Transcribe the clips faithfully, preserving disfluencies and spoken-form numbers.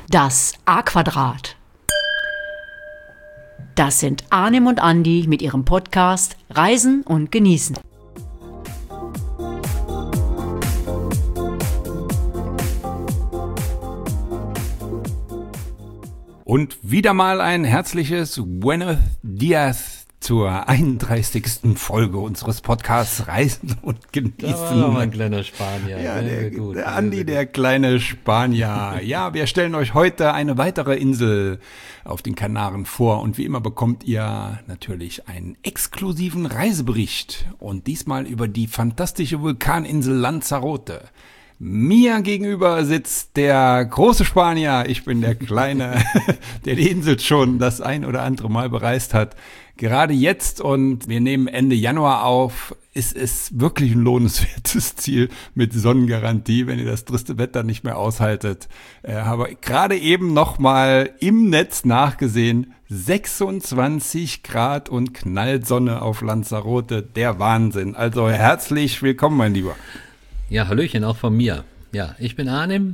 Das A-Quadrat. Das sind Arnim und Andi mit ihrem Podcast Reisen und Genießen. Und wieder mal ein herzliches Buenos Dias zur einunddreißigsten Folge unseres Podcasts Reisen und Genießen. Da war mal ein kleiner Spanier. Ja, der, gut, der Andi, der kleine Spanier. Ja, wir stellen euch heute eine weitere Insel auf den Kanaren vor. Und wie immer bekommt ihr natürlich einen exklusiven Reisebericht. Und diesmal über die fantastische Vulkaninsel Lanzarote. Mir gegenüber sitzt der große Spanier. Ich bin der Kleine, der die Insel schon das ein oder andere Mal bereist hat. Gerade jetzt, und wir nehmen Ende Januar auf, ist es wirklich ein lohnenswertes Ziel mit Sonnengarantie, wenn ihr das triste Wetter nicht mehr aushaltet. Äh, habe gerade eben nochmal im Netz nachgesehen, sechsundzwanzig Grad und Knallsonne auf Lanzarote, der Wahnsinn. Also herzlich willkommen, mein Lieber. Ja, Hallöchen auch von mir. Ja, ich bin Arnim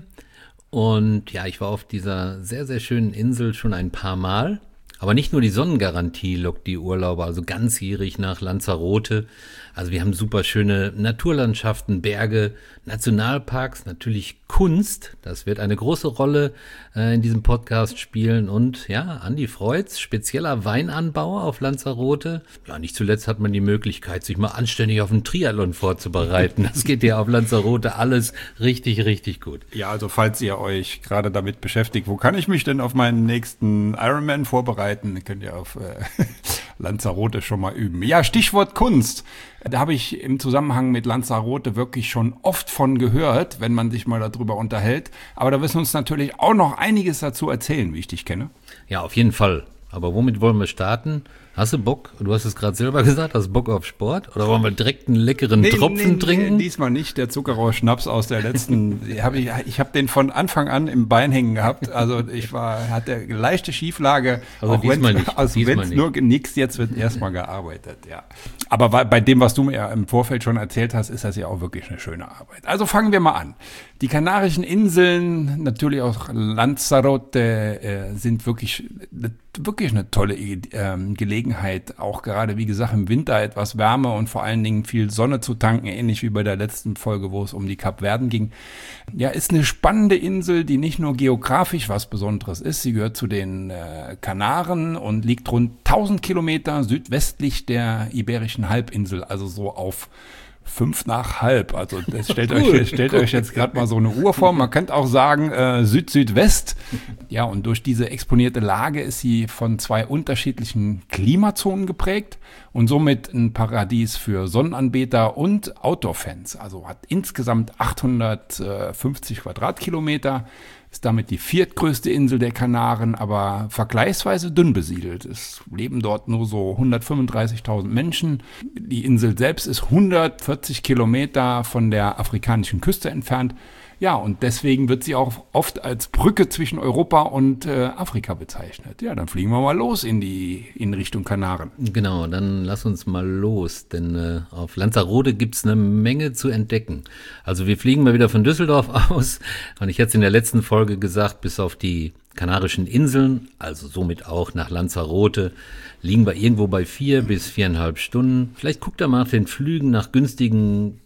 und ja, ich war auf dieser sehr, sehr schönen Insel schon ein paar Mal. Aber nicht nur die Sonnengarantie lockt die Urlauber, also ganzjährig nach Lanzarote. Also wir haben super schöne Naturlandschaften, Berge, Nationalparks, natürlich Kunst. Das wird eine große Rolle äh, in diesem Podcast spielen. Und ja, Andi Freud's, spezieller Weinanbau auf Lanzarote. Ja, nicht zuletzt hat man die Möglichkeit, sich mal anständig auf einen Triathlon vorzubereiten. Das geht ja auf Lanzarote alles richtig, richtig gut. Ja, also falls ihr euch gerade damit beschäftigt, wo kann ich mich denn auf meinen nächsten Ironman vorbereiten, könnt ihr auf äh, Lanzarote schon mal üben. Ja, Stichwort Kunst. Da habe ich im Zusammenhang mit Lanzarote wirklich schon oft von gehört, wenn man sich mal darüber unterhält. Aber da wirst du uns natürlich auch noch einiges dazu erzählen, wie ich dich kenne. Ja, auf jeden Fall. Aber womit wollen wir starten? Hast du Bock? Du hast es gerade selber gesagt, hast du Bock auf Sport? Oder wollen wir direkt einen leckeren nee, Tropfen nee, trinken? Nee, diesmal nicht. Der Zuckerrohr-Schnaps aus der letzten, hab ich, ich habe den von Anfang an im Bein hängen gehabt. Also ich war, hatte leichte Schieflage. Also auch diesmal nicht. Also wenn es nur genickst, jetzt wird erstmal gearbeitet, ja. Aber bei dem, was du mir im Vorfeld schon erzählt hast, ist das ja auch wirklich eine schöne Arbeit. Also fangen wir mal an. Die Kanarischen Inseln, natürlich auch Lanzarote, äh, sind wirklich, wirklich eine tolle ähm, Gelegenheit, auch gerade, wie gesagt, im Winter etwas Wärme und vor allen Dingen viel Sonne zu tanken, ähnlich wie bei der letzten Folge, wo es um die Kapverden ging. Ja, ist eine spannende Insel, die nicht nur geografisch was Besonderes ist, sie gehört zu den äh, Kanaren und liegt rund tausend Kilometer südwestlich der Iberischen Halbinsel, also so auf fünf nach halb. Also das stellt cool, euch stellt cool. euch jetzt gerade mal so eine Uhr vor. Man könnte auch sagen äh, Süd-Südwest. Ja, und durch diese exponierte Lage ist sie von zwei unterschiedlichen Klimazonen geprägt und somit ein Paradies für Sonnenanbeter und Outdoor-Fans. Also hat insgesamt achthundertfünfzig Quadratkilometer. Ist damit die viertgrößte Insel der Kanaren, aber vergleichsweise dünn besiedelt. Es leben dort nur so hundertfünfunddreißigtausend Menschen. Die Insel selbst ist hundertvierzig Kilometer von der afrikanischen Küste entfernt. Ja, und deswegen wird sie auch oft als Brücke zwischen Europa und äh, Afrika bezeichnet. Ja, dann fliegen wir mal los in die in Richtung Kanaren. Genau, dann lass uns mal los, denn äh, auf Lanzarote gibt's eine Menge zu entdecken. Also wir fliegen mal wieder von Düsseldorf aus und ich hatte es in der letzten Folge gesagt, bis auf die Kanarischen Inseln, also somit auch nach Lanzarote, liegen wir irgendwo bei vier bis viereinhalb Stunden. Vielleicht guckt ihr mal nach den Flügen nach günstigen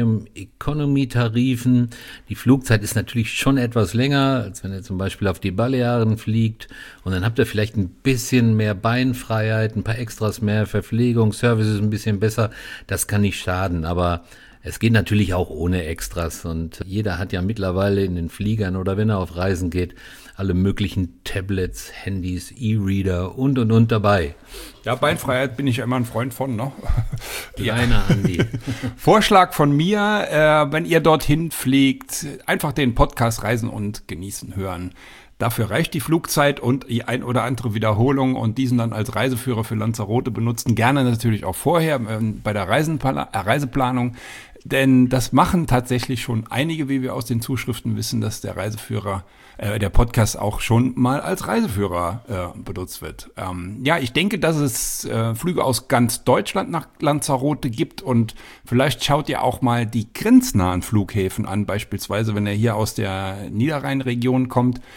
Premium-Economy-Tarifen. Die Flugzeit ist natürlich schon etwas länger, als wenn ihr zum Beispiel auf die Balearen fliegt. Und dann habt ihr vielleicht ein bisschen mehr Beinfreiheit, ein paar Extras mehr, Verpflegung, Service ist ein bisschen besser. Das kann nicht schaden, aber es geht natürlich auch ohne Extras. Und jeder hat ja mittlerweile in den Fliegern oder wenn er auf Reisen geht, alle möglichen Tablets, Handys, E-Reader und und und dabei. Ja, Beinfreiheit bin ich ja immer ein Freund von, ne? Kleiner Andi. Vorschlag von mir, äh, wenn ihr dorthin fliegt, einfach den Podcast Reisen und Genießen hören. Dafür reicht die Flugzeit und die ein oder andere Wiederholung und diesen dann als Reiseführer für Lanzarote benutzen. Gerne natürlich auch vorher äh, bei der Reisenpla- äh, Reiseplanung. Denn das machen tatsächlich schon einige, wie wir aus den Zuschriften wissen, dass der Reiseführer, äh, der Podcast auch schon mal als Reiseführer äh, benutzt wird. Ähm, ja, ich denke, dass es äh, Flüge aus ganz Deutschland nach Lanzarote gibt und vielleicht schaut ihr auch mal die grenznahen Flughäfen an, beispielsweise wenn ihr hier aus der Niederrheinregion kommt.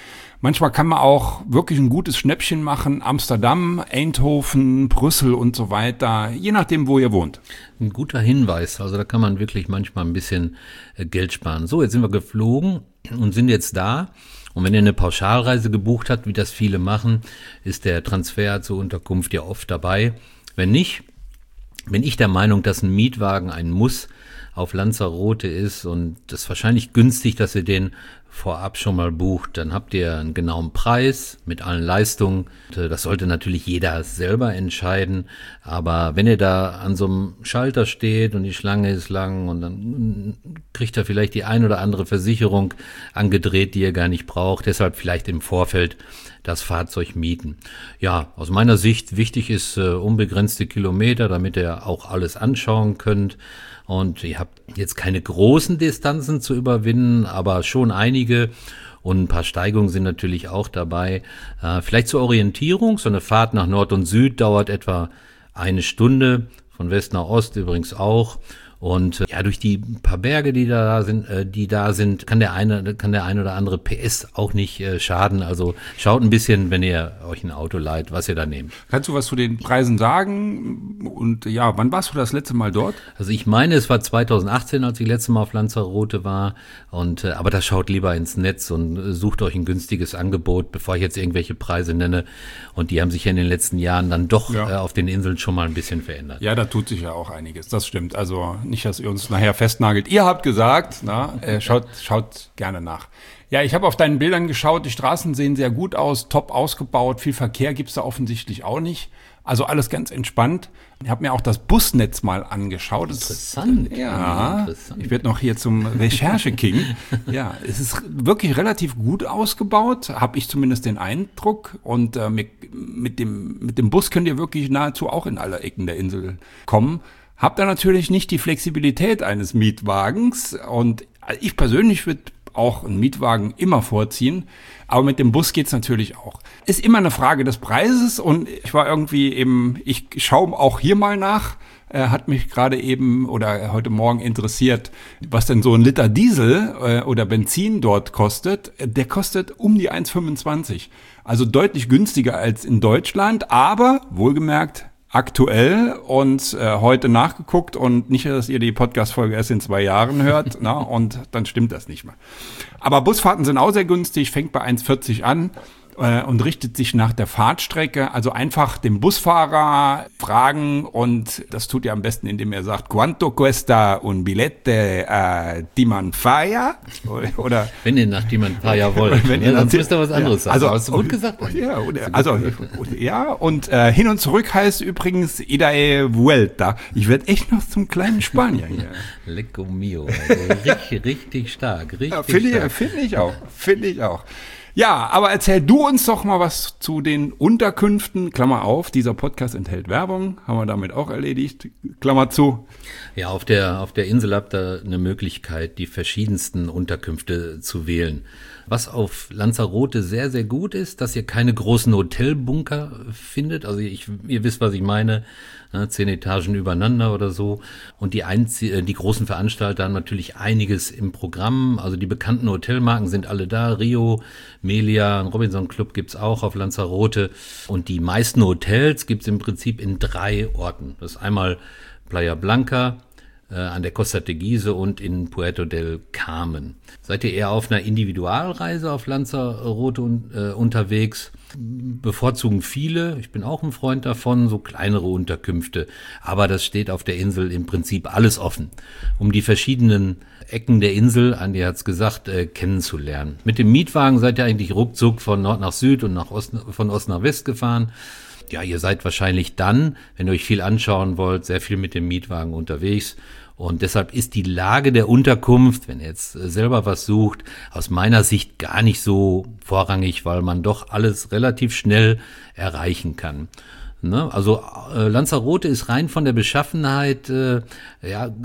manchmal kann man auch wirklich ein gutes Schnäppchen machen. Amsterdam, Eindhoven, Brüssel und so weiter, je nachdem, wo ihr wohnt. Ein guter Hinweis, also da kann man wirklich manchmal ein bisschen äh, Geld sparen. So, jetzt sind wir geflogen und sind jetzt da. Und wenn ihr eine Pauschalreise gebucht habt, wie das viele machen, ist der Transfer zur Unterkunft ja oft dabei. Wenn nicht, bin ich der Meinung, dass ein Mietwagen ein Muss auf Lanzarote ist und das ist wahrscheinlich günstig, dass ihr den vorab schon mal bucht. Dann habt ihr einen genauen Preis mit allen Leistungen. Das sollte natürlich jeder selber entscheiden. Aber wenn ihr da an so einem Schalter steht und die Schlange ist lang und dann kriegt ihr vielleicht die ein oder andere Versicherung angedreht, die ihr gar nicht braucht. Deshalb vielleicht im Vorfeld das Fahrzeug mieten. Ja, aus meiner Sicht wichtig ist äh, unbegrenzte Kilometer, damit ihr auch alles anschauen könnt. Und ihr habt jetzt keine großen Distanzen zu überwinden, aber schon einige. Und ein paar Steigungen sind natürlich auch dabei. Äh, vielleicht zur Orientierung. So eine Fahrt nach Nord und Süd dauert etwa eine Stunde. Von West nach Ost übrigens auch. Und äh, ja, durch die paar Berge, die da sind, äh, die da sind, kann der eine, kann der ein oder andere P S auch nicht äh, schaden. Also schaut ein bisschen, wenn ihr euch ein Auto leiht, was ihr da nehmt. Kannst du was zu den Preisen sagen? Und ja, wann warst du das letzte Mal dort? Also ich meine, es war zweitausendachtzehn, als ich letztes Mal auf Lanzarote war. Und äh, aber da schaut lieber ins Netz und äh, sucht euch ein günstiges Angebot, bevor ich jetzt irgendwelche Preise nenne. Und die haben sich ja in den letzten Jahren dann doch ja. äh, auf den Inseln schon mal ein bisschen verändert. Ja, da tut sich ja auch einiges. Das stimmt. Also nicht, dass ihr uns nachher festnagelt. Ihr habt gesagt, na, äh, schaut, schaut gerne nach. Ja, ich habe auf deinen Bildern geschaut, die Straßen sehen sehr gut aus, top ausgebaut, viel Verkehr gibt's da offensichtlich auch nicht. Also alles ganz entspannt. Ich habe mir auch das Busnetz mal angeschaut. Interessant. Das, ja, interessant. Ich werde noch hier zum Recherche-King. Ja, es ist wirklich relativ gut ausgebaut, habe ich zumindest den Eindruck. Und äh, mit, mit, dem, mit dem Bus könnt ihr wirklich nahezu auch in alle Ecken der Insel kommen. Habt ihr natürlich nicht die Flexibilität eines Mietwagens. Und ich persönlich würde auch einen Mietwagen immer vorziehen, aber mit dem Bus geht's natürlich auch. Ist immer eine Frage des Preises und ich war irgendwie eben, ich schaue auch hier mal nach, äh, hat mich gerade eben oder heute Morgen interessiert, was denn so ein Liter Diesel äh, oder Benzin dort kostet. Der kostet um die eins Komma fünfundzwanzig, also deutlich günstiger als in Deutschland, aber wohlgemerkt aktuell und äh, heute nachgeguckt und nicht, dass ihr die Podcast-Folge erst in zwei Jahren hört, na, und dann stimmt das nicht mehr. Aber Busfahrten sind auch sehr günstig, fängt bei eins Komma vierzig an äh, und richtet sich nach der Fahrtstrecke. Also einfach den Busfahrer fragen und das tut ihr am besten, indem er sagt, quanto cuesta un billete uh, Timanfaya? Oder wenn ihr nach Timanfaya wollt, wenn ne? ihr Sonst müsst ihr was anderes ja, sagen. also, hast du gut gesagt. Ja, oder, also, ja, und äh, hin und zurück heißt übrigens Ida e Vuelta. Ich werde echt noch zum kleinen Spanier hier. Lecco mio. Also richtig, richtig stark. Richtig ja, Finde ich, find ich auch. Finde ich auch. Ja, aber erzähl du uns doch mal was zu den Unterkünften. Klammer auf, dieser Podcast enthält Werbung. Haben wir damit auch erledigt. Klammer zu. Ja, auf der, auf der Insel habt ihr eine Möglichkeit, die verschiedensten Unterkünfte zu wählen. Was auf Lanzarote sehr, sehr gut ist, dass ihr keine großen Hotelbunker findet. Also ich, ihr wisst, was ich meine. Ne, zehn Etagen übereinander oder so. Und die, Einzie- die großen Veranstalter haben natürlich einiges im Programm. Also die bekannten Hotelmarken sind alle da. Rio, Melia, ein Robinson Club gibt's auch auf Lanzarote. Und die meisten Hotels gibt's im Prinzip in drei Orten. Das ist einmal Playa Blanca, äh, an der Costa Teguise und in Puerto del Carmen. Seid ihr eher auf einer Individualreise auf Lanzarote un- äh, unterwegs? Bevorzugen viele, ich bin auch ein Freund davon, so kleinere Unterkünfte. Aber das steht auf der Insel im Prinzip alles offen, um die verschiedenen Ecken der Insel, Andi hat's gesagt, äh, kennenzulernen. Mit dem Mietwagen seid ihr eigentlich ruckzuck von Nord nach Süd und nach Ost, von Ost nach West gefahren. Ja, ihr seid wahrscheinlich dann, wenn ihr euch viel anschauen wollt, sehr viel mit dem Mietwagen unterwegs. Und deshalb ist die Lage der Unterkunft, wenn ihr jetzt selber was sucht, aus meiner Sicht gar nicht so vorrangig, weil man doch alles relativ schnell erreichen kann. Ne? Also äh, Lanzarote ist rein von der Beschaffenheit äh, ja, g-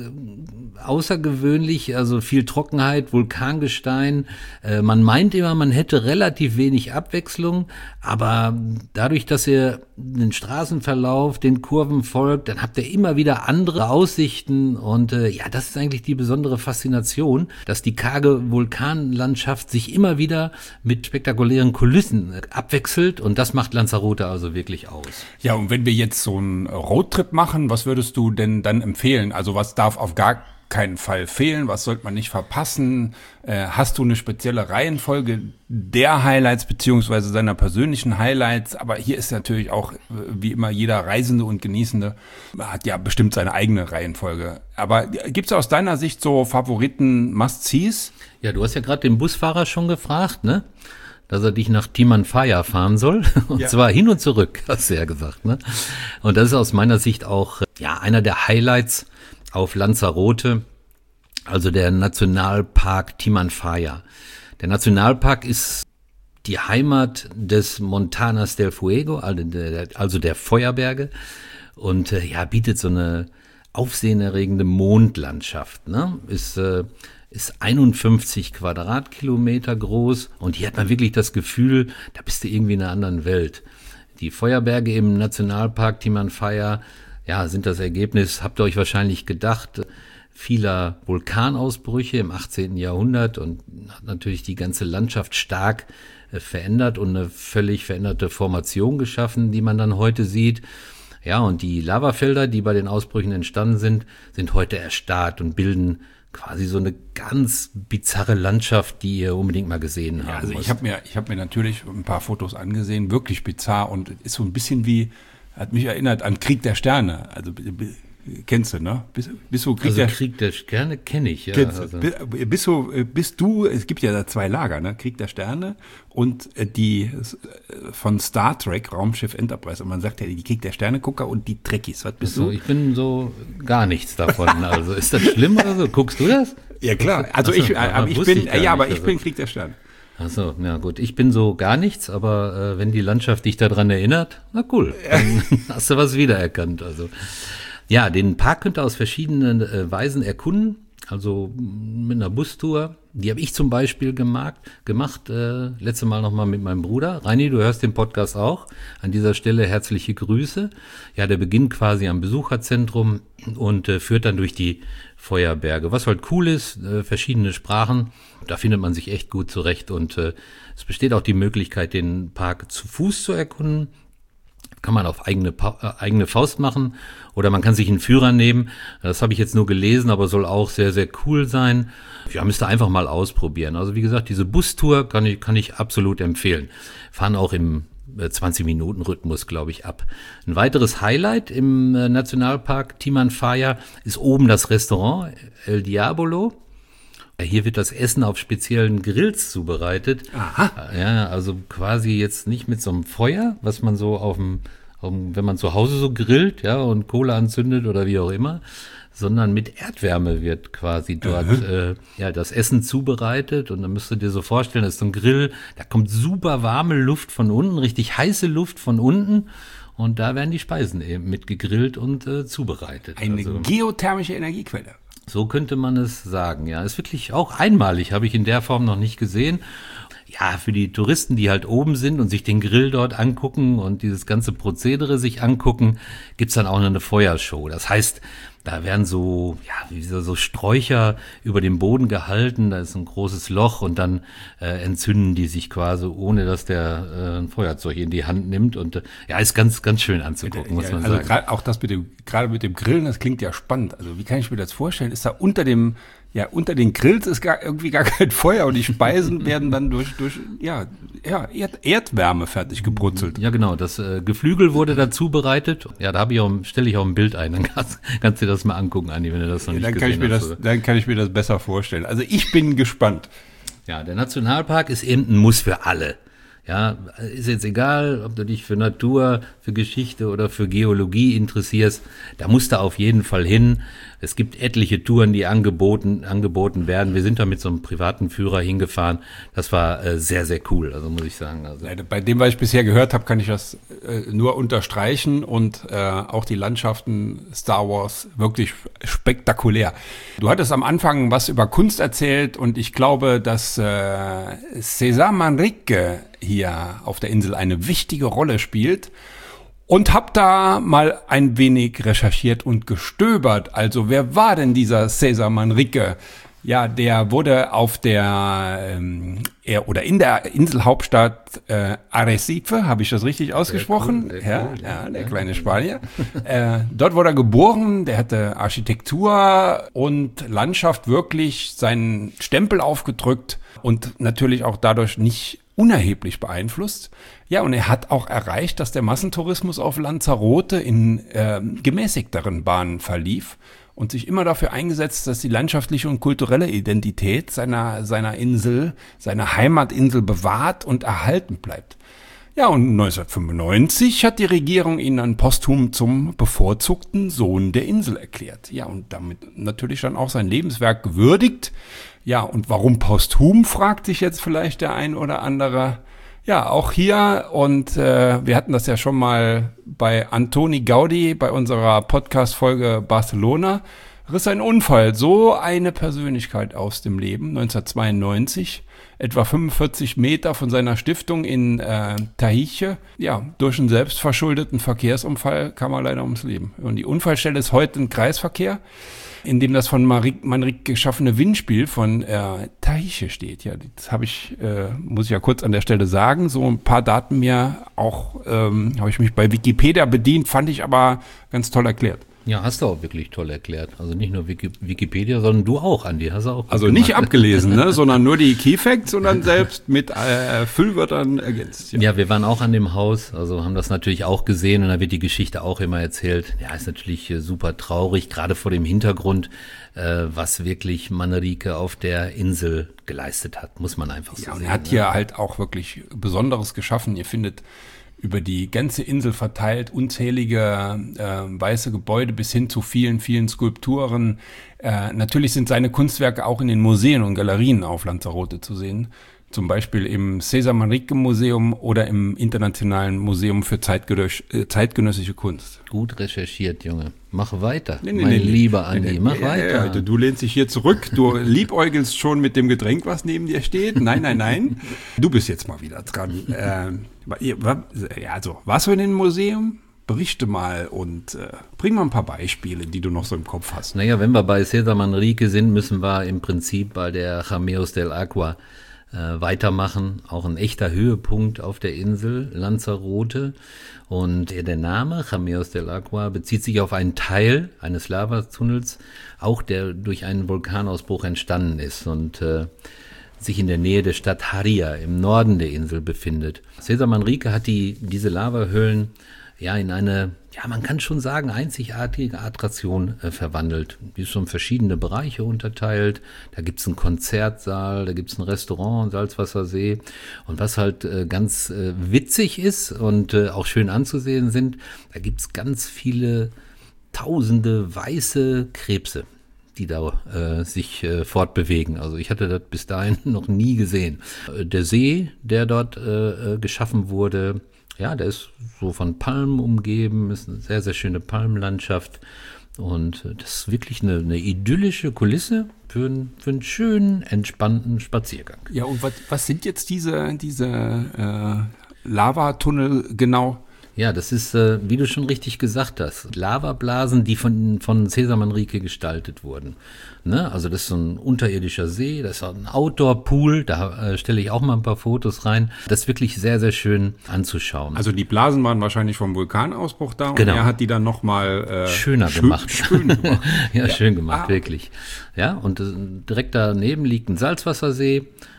außergewöhnlich, also viel Trockenheit, Vulkangestein. Äh, man meint immer, man hätte relativ wenig Abwechslung, aber dadurch, dass ihr den Straßenverlauf, den Kurven folgt, dann habt ihr immer wieder andere Aussichten und äh, ja, das ist eigentlich die besondere Faszination, dass die karge Vulkanlandschaft sich immer wieder mit spektakulären Kulissen äh, abwechselt und das macht Lanzarote also wirklich aus. Ja, und wenn wir jetzt so einen Roadtrip machen, was würdest du denn dann empfehlen? Also was darf auf gar keinen Fall fehlen? Was sollte man nicht verpassen? Äh, hast du eine spezielle Reihenfolge der Highlights beziehungsweise seiner persönlichen Highlights? Aber hier ist natürlich auch, äh, wie immer, jeder Reisende und Genießende hat ja bestimmt seine eigene Reihenfolge. Aber gibt es aus deiner Sicht so Favoriten, Must-Sees? Ja, du hast ja gerade den Busfahrer schon gefragt, ne? Dass er dich nach Timanfaya fahren soll. Und Ja. zwar hin und zurück, hast du ja gesagt, ne? Und das ist aus meiner Sicht auch, ja, einer der Highlights auf Lanzarote, also der Nationalpark Timanfaya. Der Nationalpark ist die Heimat des Montañas del Fuego, also der, also der Feuerberge. Und äh, ja, bietet so eine aufsehenerregende Mondlandschaft, ne? Ist, äh, ist einundfünfzig Quadratkilometer groß und hier hat man wirklich das Gefühl, da bist du irgendwie in einer anderen Welt. Die Feuerberge im Nationalpark Timanfaya, ja, sind das Ergebnis, habt ihr euch wahrscheinlich gedacht, vieler Vulkanausbrüche im achtzehnten Jahrhundert und hat natürlich die ganze Landschaft stark äh, verändert und eine völlig veränderte Formation geschaffen, die man dann heute sieht. Ja, und die Lavafelder, die bei den Ausbrüchen entstanden sind, sind heute erstarrt und bilden quasi so eine ganz bizarre Landschaft, die ihr unbedingt mal gesehen habt. Ja, also ich habe mir, ich habe mir natürlich ein paar Fotos angesehen, wirklich bizarr und ist so ein bisschen wie, hat mich erinnert an Krieg der Sterne. Also b- b- kennst du, ne? Bist, bist du Krieg Also der Krieg der Sterne kenne ich, ja. Kennst, Also. bi- bist du, bist du, es gibt ja da zwei Lager, ne? Krieg der Sterne und äh, die äh, von Star Trek, Raumschiff Enterprise. Und man sagt ja, die Krieg der Sterne-Gucker und die Trekkies. Was bist So, du? ich bin so gar nichts davon. Also ist das schlimm oder so? Guckst du das? Ja, klar. Also Ach so, ich, äh, aber aber ich wusste bin, ich gar äh, ja, aber nicht, ich also. bin Krieg der Sterne. Ach so, na gut. Ich bin so gar nichts, aber äh, wenn die Landschaft dich daran erinnert, na cool, dann hast du was wiedererkannt. Also ja, den Park könnt ihr aus verschiedenen äh, Weisen erkunden. Also m, mit einer Bustour. Die habe ich zum Beispiel gemacht, gemacht äh, letzte Mal nochmal mit meinem Bruder. Reini, du hörst den Podcast auch. An dieser Stelle herzliche Grüße. Ja, der beginnt quasi am Besucherzentrum und äh, führt dann durch die Feuerberge. Was halt cool ist, äh, verschiedene Sprachen. Da findet man sich echt gut zurecht. Und äh, es besteht auch die Möglichkeit, den Park zu Fuß zu erkunden. Kann man auf eigene, Pa- äh, eigene Faust machen oder man kann sich einen Führer nehmen. Das habe ich jetzt nur gelesen, aber soll auch sehr, sehr cool sein. Ja, müsst ihr einfach mal ausprobieren. Also wie gesagt, diese Bustour kann ich, kann ich absolut empfehlen. Fahren auch im äh, zwanzig-Minuten-Rhythmus, glaube ich, ab. Ein weiteres Highlight im äh, Nationalpark Timanfaya ist oben das Restaurant El Diabolo. Hier wird das Essen auf speziellen Grills zubereitet. Aha. Ja, also quasi jetzt nicht mit so einem Feuer, was man so auf dem, auf dem, wenn man zu Hause so grillt, ja, und Kohle anzündet oder wie auch immer, sondern mit Erdwärme wird quasi dort äh, ja das Essen zubereitet. Und dann müsst ihr dir so vorstellen, das ist so ein Grill, da kommt super warme Luft von unten, richtig heiße Luft von unten. Und da werden die Speisen eben mit gegrillt und äh, zubereitet. Eine Also, geothermische Energiequelle. so könnte man es sagen, ja. Ist wirklich auch einmalig, habe ich in der Form noch nicht gesehen. Ja, für die Touristen, die halt oben sind und sich den Grill dort angucken und dieses ganze Prozedere sich angucken, gibt's dann auch noch eine Feuershow. Das heißt, da werden so, ja, wie so, so Sträucher über dem Boden gehalten, da ist ein großes Loch und dann äh, entzünden die sich quasi, ohne dass der äh, ein Feuerzeug in die Hand nimmt. Und äh, ja, ist ganz, ganz schön anzugucken, muss man also sagen. grad, auch das mit dem, gerade mit dem Grillen, das klingt ja spannend. Also wie kann ich mir das vorstellen? Ist da unter dem, ja, unter den Grills ist gar irgendwie gar kein Feuer und die Speisen werden dann durch, durch, ja, ja, Erd, Erdwärme fertig gebrutzelt. Ja, genau. Das äh, Geflügel wurde da zubereitet. Ja, da habe ich auch, stelle ich auch ein Bild ein. Dann kannst, kannst du dir das mal angucken, Andi, wenn du das noch nicht Dann kann ich gesehen mir hast. das, dann kann ich mir das besser vorstellen. Also ich bin gespannt. Ja, der Nationalpark ist eben ein Muss für alle. Ja, ist jetzt egal, ob du dich für Natur, für Geschichte oder für Geologie interessierst, da musst du auf jeden Fall hin. Es gibt etliche Touren, die angeboten, angeboten werden. Wir sind da mit so einem privaten Führer hingefahren. Das war äh, sehr, sehr cool, also muss ich sagen. Also. Bei dem, was ich bisher gehört habe, kann ich das äh, nur unterstreichen und äh, auch die Landschaften Star Wars wirklich spektakulär. Du hattest am Anfang was über Kunst erzählt und ich glaube, dass äh, César Manrique hier auf der Insel eine wichtige Rolle spielt. Und hab da mal ein wenig recherchiert und gestöbert. Also wer war denn dieser César Manrique? Ja, der wurde auf der ähm, er, oder in der Inselhauptstadt äh, Arrecife, habe ich das richtig ausgesprochen? Cool, ja, cool, ja, der kleine Spanier. äh, dort wurde er geboren. Der hatte Architektur und Landschaft wirklich seinen Stempel aufgedrückt und natürlich auch dadurch nicht unerheblich beeinflusst. Ja, und er hat auch erreicht, dass der Massentourismus auf Lanzarote in äh, gemäßigteren Bahnen verlief und sich immer dafür eingesetzt, dass die landschaftliche und kulturelle Identität seiner, seiner Insel, seiner Heimatinsel bewahrt und erhalten bleibt. Ja, und neunzehnhundertfünfundneunzig hat die Regierung ihn dann posthum zum bevorzugten Sohn der Insel erklärt. Ja, und damit natürlich dann auch sein Lebenswerk gewürdigt. Ja, und warum posthum, fragt sich jetzt vielleicht der ein oder andere. Ja, auch hier, und äh, wir hatten das ja schon mal bei Antoni Gaudi, bei unserer Podcast-Folge Barcelona, riss ein Unfall so eine Persönlichkeit aus dem Leben, neunzehnhundertzweiundneunzig, etwa fünfundvierzig Meter von seiner Stiftung in äh, Tahiche. Ja, durch einen selbstverschuldeten Verkehrsunfall kam er leider ums Leben. Und die Unfallstelle ist heute ein Kreisverkehr, in dem das von Manrique geschaffene Windspiel von äh, Tahiche steht. Ja, das habe ich, äh, muss ich ja kurz an der Stelle sagen, so ein paar Daten mir auch, ähm, habe ich mich bei Wikipedia bedient, fand ich aber ganz toll erklärt. Ja, hast du auch wirklich toll erklärt. Also nicht nur Wiki, Wikipedia, sondern du auch, Andi. Hast du auch gut Also gemacht. nicht abgelesen, ne, sondern nur die Keyfacts und dann selbst mit äh, Füllwörtern ergänzt. Ja. ja, wir waren auch an dem Haus, also haben das natürlich auch gesehen und da wird die Geschichte auch immer erzählt. Ja, ist natürlich äh, super traurig, gerade vor dem Hintergrund, äh, was wirklich Manrique auf der Insel geleistet hat, muss man einfach so ja, und sehen. er hat ne? hier halt auch wirklich Besonderes geschaffen. Ihr findet über die ganze Insel verteilt unzählige äh, weiße Gebäude bis hin zu vielen, vielen Skulpturen. Äh, natürlich sind seine Kunstwerke auch in den Museen und Galerien auf Lanzarote zu sehen. Zum Beispiel im César Manrique Museum oder im Internationalen Museum für Zeitgenöss- äh, zeitgenössische Kunst. Gut recherchiert, Junge. Mach weiter, Nee, nee, mein nee, nee. lieber Andi, Nee, nee, mach ja, weiter. Ja, ja, du lehnst dich hier zurück, du liebäugelst schon mit dem Getränk, was neben dir steht. Nein, nein, nein. Du bist jetzt mal wieder dran. Ähm, ja, also, warst du in dem Museum? Berichte mal und äh, bring mal ein paar Beispiele, die du noch so im Kopf hast. Naja, wenn wir bei César Manrique sind, müssen wir im Prinzip bei der Jameos del Agua äh, weitermachen. Auch ein echter Höhepunkt auf der Insel Lanzarote. Und der, der Name Jameos del Agua bezieht sich auf einen Teil eines Lavatunnels, auch der durch einen Vulkanausbruch entstanden ist und äh, sich in der Nähe der Stadt Haria im Norden der Insel befindet. César Manrique hat die, diese Lavahöhlen ja in eine, ja man kann schon sagen, einzigartige Attraktion äh, verwandelt. Die ist schon in verschiedene Bereiche unterteilt. Da gibt's einen Konzertsaal, da gibt's ein Restaurant, einen Salzwassersee. Und was halt äh, ganz äh, witzig ist und äh, auch schön anzusehen sind, da gibt's ganz viele tausende weiße Krebse, die da äh, sich äh, fortbewegen. Also ich hatte das bis dahin noch nie gesehen. Äh, der See, der dort äh, geschaffen wurde, ja, der ist so von Palmen umgeben, ist eine sehr, sehr schöne Palmenlandschaft und äh, das ist wirklich eine, eine idyllische Kulisse für, einen- für einen schönen, entspannten Spaziergang. Ja, und was, was sind jetzt diese, diese äh, Lavatunnel genau? Ja, das ist, äh, wie du schon richtig gesagt hast, Lavablasen, die von, von César Manrique gestaltet wurden. Ne? Also das ist so ein unterirdischer See, das ist auch ein Outdoor-Pool, da äh, stelle ich auch mal ein paar Fotos rein. Das ist wirklich sehr, sehr schön anzuschauen. Also die Blasen waren wahrscheinlich vom Vulkanausbruch da Genau. und er hat die dann nochmal äh, Schöner schön, gemacht. Schön gemacht. ja, schön gemacht, Ah, okay. wirklich. Ja, und äh, direkt daneben liegt ein Salzwassersee.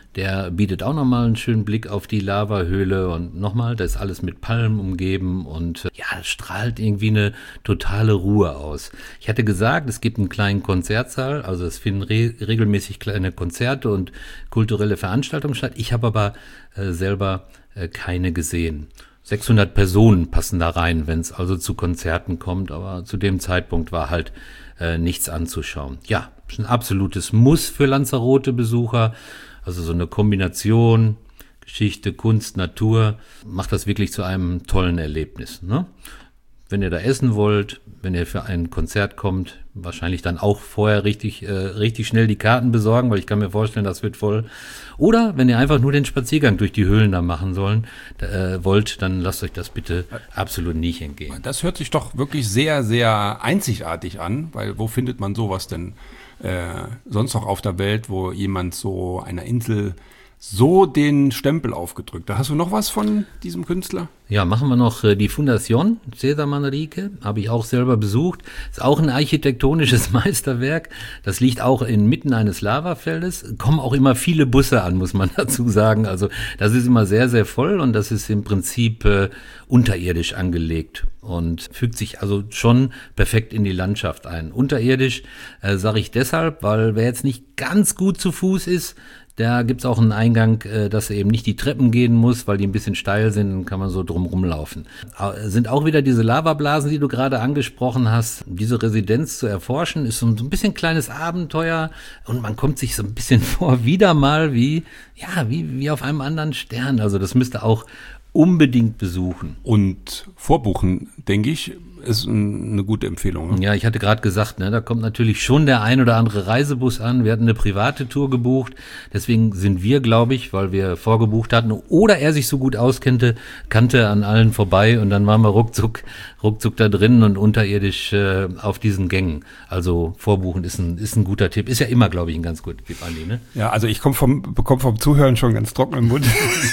Der bietet auch nochmal einen schönen Blick auf die Lavahöhle und nochmal, das ist alles mit Palmen umgeben und ja, es strahlt irgendwie eine totale Ruhe aus. Ich hatte gesagt, es gibt einen kleinen Konzertsaal, also es finden re- regelmäßig kleine Konzerte und kulturelle Veranstaltungen statt. Ich habe aber äh, selber äh, keine gesehen. sechshundert Personen passen da rein, wenn es also zu Konzerten kommt, aber zu dem Zeitpunkt war halt äh, nichts anzuschauen. Ja, ist ein absolutes Muss für Lanzarote-Besucher. Also so eine Kombination Geschichte, Kunst, Natur macht das wirklich zu einem tollen Erlebnis, ne? Wenn ihr da essen wollt, wenn ihr für ein Konzert kommt, wahrscheinlich dann auch vorher richtig, äh, richtig schnell die Karten besorgen, weil ich kann mir vorstellen, das wird voll. Oder wenn ihr einfach nur den Spaziergang durch die Höhlen da machen sollen, äh, wollt, dann lasst euch das bitte absolut nicht entgehen. Das hört sich doch wirklich sehr, sehr einzigartig an, weil wo findet man sowas denn äh, sonst noch auf der Welt, wo jemand so einer Insel so den Stempel aufgedrückt hat. Hast du noch was von diesem Künstler? Ja, machen wir noch äh, die Fundación César Manrique, habe ich auch selber besucht. Ist auch ein architektonisches Meisterwerk. Das liegt auch inmitten eines Lavafeldes. Kommen auch immer viele Busse an, muss man dazu sagen. Also das ist immer sehr, sehr voll und das ist im Prinzip äh, unterirdisch angelegt und fügt sich also schon perfekt in die Landschaft ein. Unterirdisch äh, sage ich deshalb, weil wer jetzt nicht ganz gut zu Fuß ist, da gibt's auch einen Eingang, äh, dass er eben nicht die Treppen gehen muss, weil die ein bisschen steil sind, dann kann man so drum rumlaufen. Äh, sind auch wieder diese Lavablasen, die du gerade angesprochen hast. Diese Residenz zu erforschen, ist so ein, so ein bisschen kleines Abenteuer und man kommt sich so ein bisschen vor, wieder mal wie, ja, wie, wie auf einem anderen Stern. Also das müsste auch unbedingt besuchen. Und vorbuchen, denke ich, ist ein, eine gute Empfehlung. Ne? Ja, ich hatte gerade gesagt, ne, da kommt natürlich schon der ein oder andere Reisebus an. Wir hatten eine private Tour gebucht. Deswegen sind wir, glaube ich, weil wir vorgebucht hatten oder er sich so gut auskannte, kannte an allen vorbei und dann waren wir ruckzuck, ruckzuck da drin und unterirdisch äh, auf diesen Gängen. Also vorbuchen ist ein, ist ein guter Tipp. Ist ja immer, glaube ich, ein ganz guter Tipp, Andi, ne? Ja, also ich komme vom, bekomme vom Zuhören schon ganz trocken im Mund.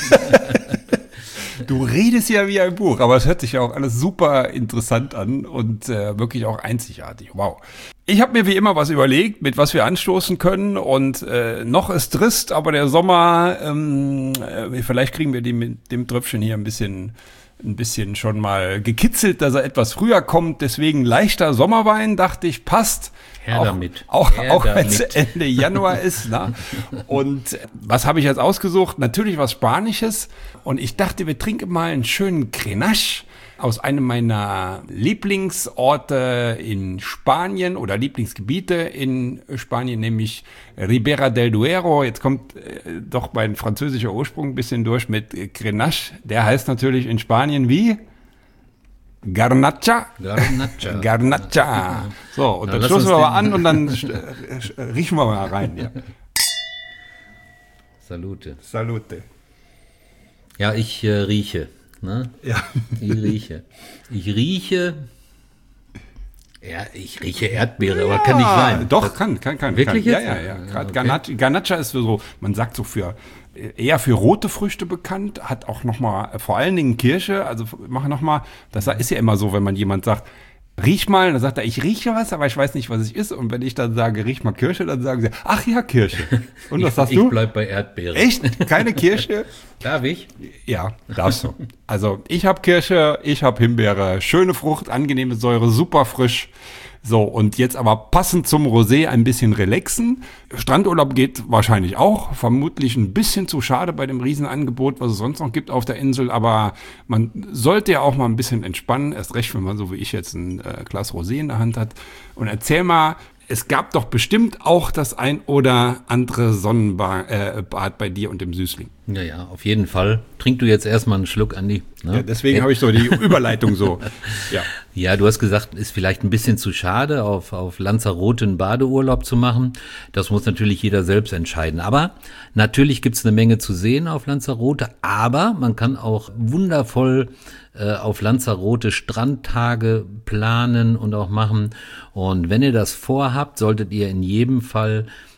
Du redest ja wie ein Buch, aber es hört sich ja auch alles super interessant an und äh, wirklich auch einzigartig. Wow. Ich habe mir wie immer was überlegt, mit was wir anstoßen können und äh, noch ist trist, aber der Sommer, ähm, äh, vielleicht kriegen wir die mit dem Tröpfchen hier ein bisschen ein bisschen schon mal gekitzelt, dass er etwas früher kommt. Deswegen leichter Sommerwein, dachte ich, passt. Her auch, damit. Auch, Her auch wenn es damit. Ende Januar ist. Na? Und was habe ich jetzt ausgesucht? Natürlich was Spanisches. Und ich dachte, wir trinken mal einen schönen Grenache aus einem meiner Lieblingsorte in Spanien oder Lieblingsgebiete in Spanien, nämlich Ribera del Duero. Jetzt kommt äh, doch mein französischer Ursprung ein bisschen durch mit äh, Grenache. Der heißt natürlich in Spanien wie? Garnacha. Garnacha. Garnacha. So, und Na, dann lass stoßen wir uns mal den- an und dann äh, riechen wir mal rein. Ja. Salute. Salute. Ja, ich äh, rieche. Ne? Ja. Ich rieche. Ich rieche. Ja, ich rieche Erdbeere, aber kann nicht sein. Doch, kann, kann, kann. Wirklich kann. jetzt? Ja, ja, ja. Ja, Gerade okay. Garnacha, Garnacha ist für so, man sagt so für, eher für rote Früchte bekannt, hat auch nochmal, vor allen Dingen Kirsche, also mach nochmal, das ist ja immer so, wenn man jemand sagt, riech mal, dann sagt er, ich rieche was, aber ich weiß nicht, was es ist. Und wenn ich dann sage, riech mal Kirsche, dann sagen sie, ach ja, Kirsche. Und was ich, sagst ich du? bleib bei Erdbeere. Echt? Keine Kirsche? Darf ich? Ja, darfst du. Also ich habe Kirsche, ich habe Himbeere, schöne Frucht, angenehme Säure, super frisch. So, und jetzt aber passend zum Rosé ein bisschen relaxen. Strandurlaub geht wahrscheinlich auch. Vermutlich ein bisschen zu schade bei dem Riesenangebot, was es sonst noch gibt auf der Insel. Aber man sollte ja auch mal ein bisschen entspannen. Erst recht, wenn man so wie ich jetzt ein äh, Glas Rosé in der Hand hat. Und erzähl mal, es gab doch bestimmt auch das ein oder andere Sonnenbad äh, Bad bei dir und dem Süßling. Ja, ja, auf jeden Fall. Trink du jetzt erstmal einen Schluck, Andi. Ne? Ja, deswegen habe ich so die Überleitung so. Ja. Ja, du hast gesagt, ist vielleicht ein bisschen zu schade, auf, auf Lanzarote einen Badeurlaub zu machen. Das muss natürlich jeder selbst entscheiden. Aber natürlich gibt's eine Menge zu sehen auf Lanzarote. Aber man kann auch wundervoll äh, auf Lanzarote Strandtage planen und auch machen. Und wenn ihr das vorhabt, solltet ihr in jedem Fall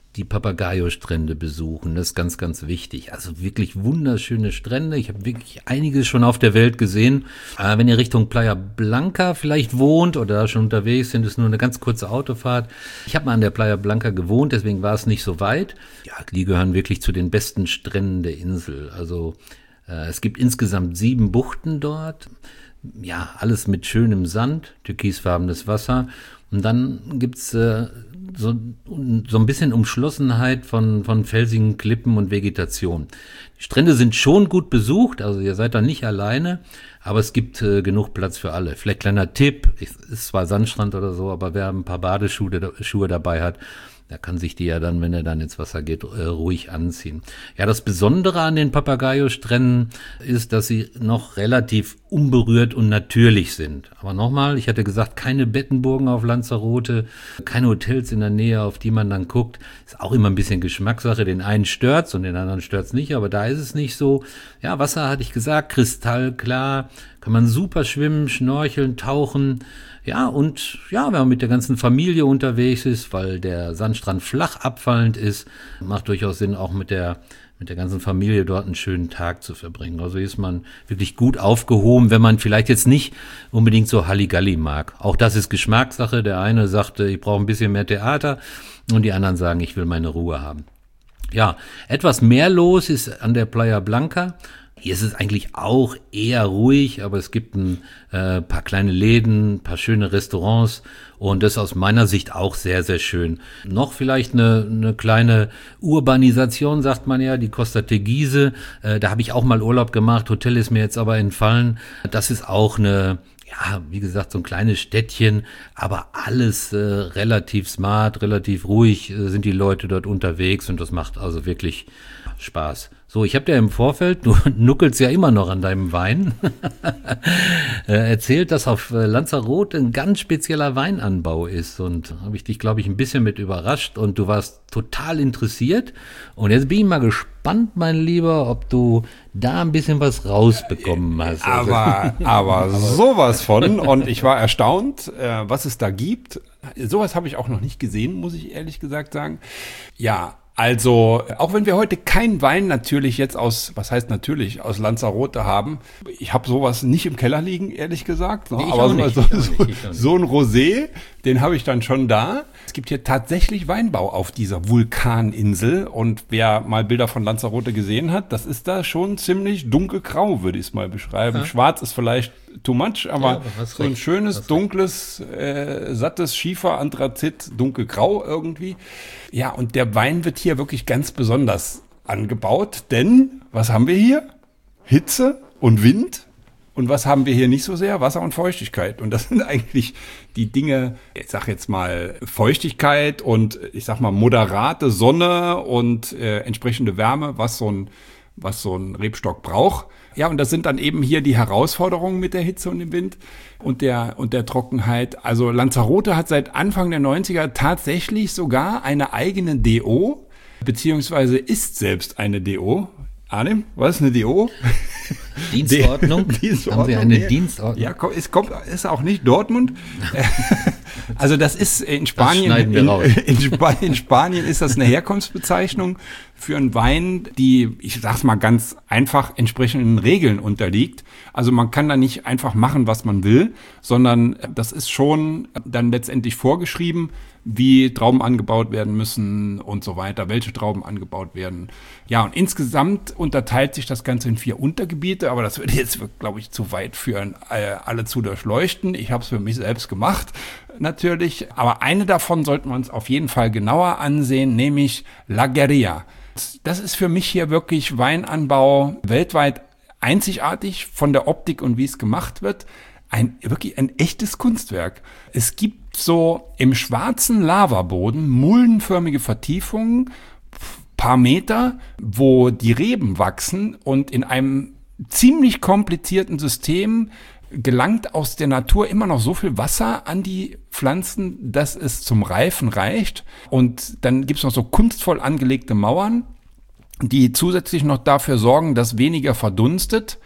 die Papagayo-Strände besuchen. Das ist ganz, ganz wichtig. Also wirklich wunderschöne Strände. Ich habe wirklich einiges schon auf der Welt gesehen. Äh, wenn ihr Richtung Playa Blanca vielleicht wohnt oder da schon unterwegs sind, ist nur eine ganz kurze Autofahrt. Ich habe mal an der Playa Blanca gewohnt, deswegen war es nicht so weit. Ja, die gehören wirklich zu den besten Stränden der Insel. Also äh, es gibt insgesamt sieben Buchten dort. Ja, alles mit schönem Sand, türkisfarbenes Wasser. Und dann gibt's äh, so, so ein bisschen Umschlossenheit von, von felsigen Klippen und Vegetation. Die Strände sind schon gut besucht, also ihr seid da nicht alleine, aber es gibt äh, genug Platz für alle. Vielleicht kleiner Tipp, ist zwar Sandstrand oder so, aber wer ein paar Badeschuhe Schuhe dabei hat, der kann sich die ja dann, wenn er dann ins Wasser geht, äh, ruhig anziehen. Ja, das Besondere an den Papagayo-Stränden ist, dass sie noch relativ unberührt und natürlich sind. Aber nochmal, ich hatte gesagt, keine Bettenburgen auf Lanzarote, keine Hotels in der Nähe, auf die man dann guckt. Ist auch immer ein bisschen Geschmackssache. Den einen stört's und den anderen stört's nicht, aber da ist es nicht so. Ja, Wasser, hatte ich gesagt, kristallklar, kann man super schwimmen, schnorcheln, tauchen. Ja, und ja, wenn man mit der ganzen Familie unterwegs ist, weil der Sandstrand flach abfallend ist, macht durchaus Sinn, auch mit der mit der ganzen Familie dort einen schönen Tag zu verbringen. Also ist man wirklich gut aufgehoben, wenn man vielleicht jetzt nicht unbedingt so Halligalli mag. Auch das ist Geschmackssache. Der eine sagt, ich brauche ein bisschen mehr Theater und die anderen sagen, ich will meine Ruhe haben. Ja, etwas mehr los ist an der Playa Blanca. Hier ist es eigentlich auch eher ruhig, aber es gibt ein äh, paar kleine Läden, ein paar schöne Restaurants und das ist aus meiner Sicht auch sehr, sehr schön. Noch vielleicht eine, eine kleine Urbanisation, sagt man ja, die Costa Teguise. Äh, da habe ich auch mal Urlaub gemacht, Hotel ist mir jetzt aber entfallen. Das ist auch eine, ja, wie gesagt, so ein kleines Städtchen, aber alles äh, relativ smart, relativ ruhig äh, sind die Leute dort unterwegs und das macht also wirklich Spaß. So, ich habe dir im Vorfeld, du nuckelst ja immer noch an deinem Wein, erzählt, dass auf Lanzarote ein ganz spezieller Weinanbau ist und habe ich dich, glaube ich, ein bisschen mit überrascht und du warst total interessiert und jetzt bin ich mal gespannt, mein Lieber, ob du da ein bisschen was rausbekommen hast. Also, aber, aber sowas von und ich war erstaunt, äh, was es da gibt. Sowas habe ich auch noch nicht gesehen, muss ich ehrlich gesagt sagen. Ja, also, auch wenn wir heute keinen Wein natürlich jetzt aus, was heißt natürlich, aus Lanzarote haben, ich habe sowas nicht im Keller liegen, ehrlich gesagt. Ne? Nee, aber nicht, so, so, nicht, so ein Rosé, den habe ich dann schon da. Es gibt hier tatsächlich Weinbau auf dieser Vulkaninsel und wer mal Bilder von Lanzarote gesehen hat, das ist da schon ziemlich dunkelgrau, würde ich es mal beschreiben. Ja. Schwarz ist vielleicht too much, aber, ja, aber so ein recht. schönes, dunkles, äh, sattes Schiefer, Anthrazit, dunkelgrau irgendwie. Ja, und der Wein wird hier wirklich ganz besonders angebaut, denn was haben wir hier? Hitze und Wind. Und was haben wir hier nicht so sehr? Wasser und Feuchtigkeit. Und das sind eigentlich die Dinge, ich sag jetzt mal Feuchtigkeit und ich sag mal moderate Sonne und äh, entsprechende Wärme, was so ein was so ein Rebstock braucht. Ja, und das sind dann eben hier die Herausforderungen mit der Hitze und dem Wind und der und der Trockenheit. Also Lanzarote hat seit Anfang der neunziger tatsächlich sogar eine eigene D O, beziehungsweise ist selbst eine D O. Arnim, was ist eine D O? Dienstordnung? Dienstordnung? Haben Sie eine Dienstordnung? Ja, es kommt, ist auch nicht Dortmund. Also das ist in Spanien, das schneiden wir in, raus. In, Sp- in Spanien ist das eine Herkunftsbezeichnung für einen Wein, die, ich sag's mal ganz einfach, entsprechenden Regeln unterliegt. Also man kann da nicht einfach machen, was man will, sondern das ist schon dann letztendlich vorgeschrieben, wie Trauben angebaut werden müssen und so weiter, welche Trauben angebaut werden. Ja, und insgesamt unterteilt sich das Ganze in vier Untergebiete, aber das würde jetzt, glaube ich, zu weit führen, alle zu durchleuchten. Ich habe es für mich selbst gemacht, natürlich. Aber eine davon sollten wir uns auf jeden Fall genauer ansehen, nämlich La Guerilla. Das ist für mich hier wirklich Weinanbau weltweit einzigartig von der Optik und wie es gemacht wird. Ein wirklich ein echtes Kunstwerk. Es gibt so im schwarzen Lavaboden muldenförmige Vertiefungen, paar Meter, wo die Reben wachsen und in einem ziemlich komplizierten System gelangt aus der Natur immer noch so viel Wasser an die Pflanzen, dass es zum Reifen reicht. Und dann gibt's noch so kunstvoll angelegte Mauern, die zusätzlich noch dafür sorgen, dass weniger verdunstet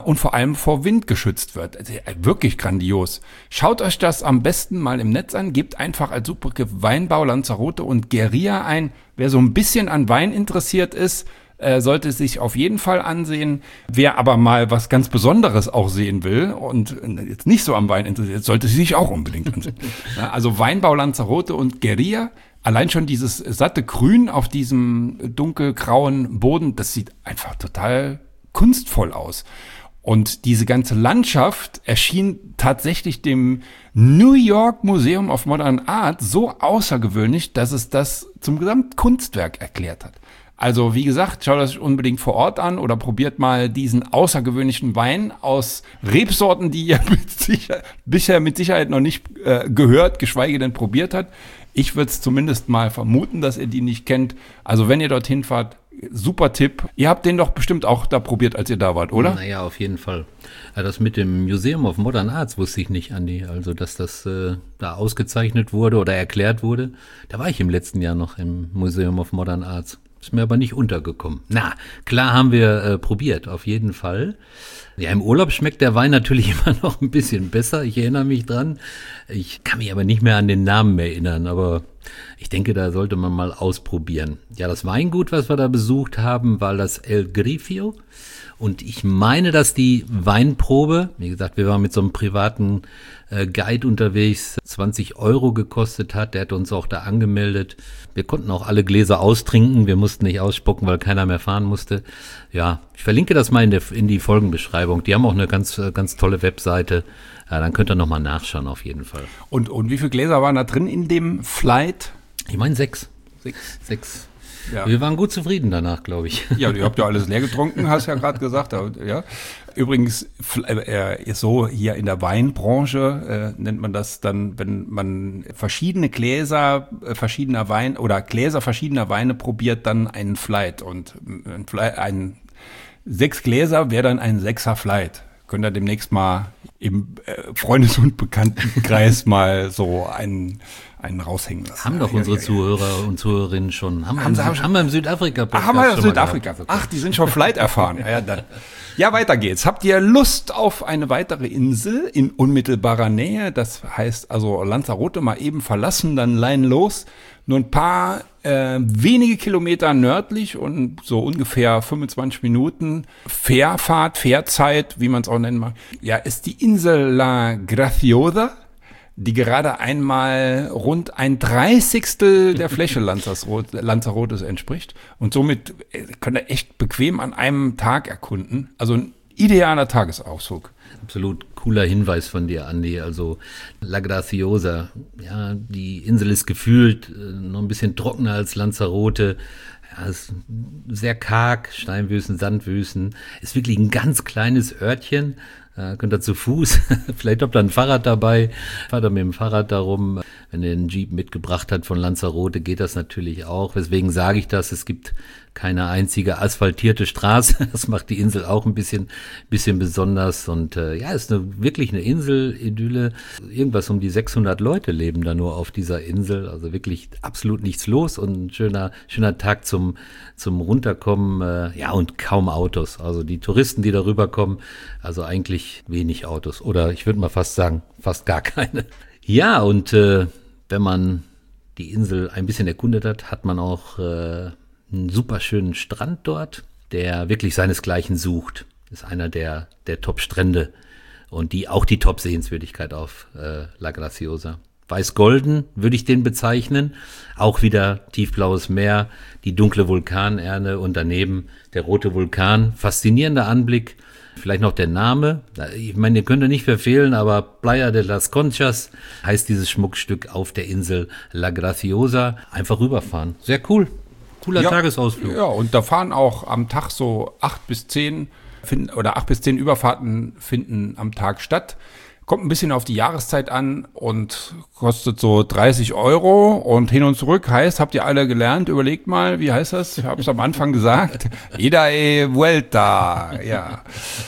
und vor allem vor Wind geschützt wird. Also, wirklich grandios. Schaut euch das am besten mal im Netz an, gebt einfach als Suchbegriff Weinbau, Lanzarote und Guerilla ein. Wer so ein bisschen an Wein interessiert ist, äh, sollte sich auf jeden Fall ansehen. Wer aber mal was ganz Besonderes auch sehen will und jetzt nicht so am Wein interessiert, sollte sich auch unbedingt ansehen. Ja, also Weinbau, Lanzarote und Guerilla. Allein schon dieses satte Grün auf diesem dunkelgrauen Boden, das sieht einfach total kunstvoll aus. Und diese ganze Landschaft erschien tatsächlich dem New York Museum of Modern Art so außergewöhnlich, dass es das zum Gesamtkunstwerk erklärt hat. Also wie gesagt, schaut euch unbedingt vor Ort an oder probiert mal diesen außergewöhnlichen Wein aus Rebsorten, die ihr mit sicher, bisher mit Sicherheit noch nicht äh, gehört, geschweige denn probiert habt. Ich würde es zumindest mal vermuten, dass ihr die nicht kennt. Also wenn ihr dorthin fahrt, super Tipp. Ihr habt den doch bestimmt auch da probiert, als ihr da wart, oder? Naja, auf jeden Fall. Ja, das mit dem Museum of Modern Arts wusste ich nicht, Andi. Also, dass das äh, da ausgezeichnet wurde oder erklärt wurde. Da war ich im letzten Jahr noch im Museum of Modern Arts. Ist mir aber nicht untergekommen. Na, klar haben wir äh, probiert, auf jeden Fall. Ja, im Urlaub schmeckt der Wein natürlich immer noch ein bisschen besser. Ich erinnere mich dran. Ich kann mich aber nicht mehr an den Namen erinnern, aber ich denke, da sollte man mal ausprobieren. Ja, das Weingut, was wir da besucht haben, war das El Grifio. Und ich meine, dass die Weinprobe, wie gesagt, wir waren mit so einem privaten äh, Guide unterwegs, zwanzig Euro gekostet hat. Der hat uns auch da angemeldet. Wir konnten auch alle Gläser austrinken. Wir mussten nicht ausspucken, weil keiner mehr fahren musste. Ja, ich verlinke das mal in, der, in die Folgenbeschreibung. Die haben auch eine ganz, ganz tolle Webseite. Ja, dann könnt ihr nochmal nachschauen, auf jeden Fall. Und, und wie viele Gläser waren da drin in dem Flight? Ich meine sechs. Sechs. Sechs. Ja. Wir waren gut zufrieden danach, glaube ich. Ja, ihr habt ja alles leer getrunken, hast ja gerade gesagt. Ja. Übrigens, äh, so hier in der Weinbranche äh, nennt man das dann, wenn man verschiedene Gläser äh, verschiedener Wein oder Gläser verschiedener Weine probiert, dann einen Flight. Und ein, Flight, ein sechs Gläser wäre dann ein Sechser Flight. Könnt ihr demnächst mal im äh, Freundes- und Bekanntenkreis mal so einen, einen raushängen lassen. Haben doch ja, unsere ja, ja. Zuhörer und Zuhörerinnen schon. Haben, haben, wir, haben, haben wir im Südafrika-Podcast Haben wir im schon Südafrika. Gehabt. Ach, die sind schon Flight erfahren. Ja, dann. Ja, weiter geht's. Habt ihr Lust auf eine weitere Insel in unmittelbarer Nähe? Das heißt also Lanzarote mal eben verlassen, dann Leinen los. Nur ein paar äh, wenige Kilometer nördlich und so ungefähr fünfundzwanzig Minuten Fährfahrt, Fährzeit, wie man es auch nennen mag. Ja, ist die Insel La Graciosa, die gerade einmal rund ein Dreißigstel der Fläche Lanzarote, Lanzarotes entspricht. Und somit könnt ihr echt bequem an einem Tag erkunden. Also ein idealer Tagesausflug. Absolut cooler Hinweis von dir, Andi. Also La Graciosa, ja, die Insel ist gefühlt äh, noch ein bisschen trockener als Lanzarote. Ja, ist sehr karg, Steinwüsten, Sandwüsten. Ist wirklich ein ganz kleines Örtchen. Äh, könnt ihr zu Fuß, vielleicht habt ihr ein Fahrrad dabei, fahrt ihr mit dem Fahrrad darum. Wenn ihr einen Jeep mitgebracht habt von Lanzarote, geht das natürlich auch. Weswegen sage ich das? Es gibt keine einzige asphaltierte Straße. Das macht die Insel auch ein bisschen, bisschen besonders. Und äh, ja, ist eine, wirklich eine Insel-Idylle. Irgendwas um die sechshundert Leute leben da nur auf dieser Insel. Also wirklich absolut nichts los und ein schöner, schöner Tag zum, zum Runterkommen. Äh, ja, und kaum Autos. Also die Touristen, die da rüberkommen, also eigentlich wenig Autos. Oder ich würde mal fast sagen, fast gar keine. Ja, und äh, wenn man die Insel ein bisschen erkundet hat, hat man auch äh, einen super schönen Strand dort, der wirklich seinesgleichen sucht. Ist einer der, der Top-Strände und die auch die Top-Sehenswürdigkeit auf äh, La Graciosa. Weiß-Golden würde ich den bezeichnen. Auch wieder tiefblaues Meer, die dunkle Vulkanerne und daneben der rote Vulkan. Faszinierender Anblick. Vielleicht noch der Name. Ich meine, ihr könnt ihr nicht verfehlen, aber Playa de las Conchas heißt dieses Schmuckstück auf der Insel La Graciosa. Einfach rüberfahren. Sehr cool. Cooler ja, Tagesausflug. Ja, und da fahren auch am Tag so acht bis zehn finden, oder acht bis zehn Überfahrten finden am Tag statt. Kommt ein bisschen auf die Jahreszeit an und kostet so dreißig Euro und hin und zurück heißt, habt ihr alle gelernt, überlegt mal, wie heißt das? Ich habe es am Anfang gesagt. Ida e vuelta, ja.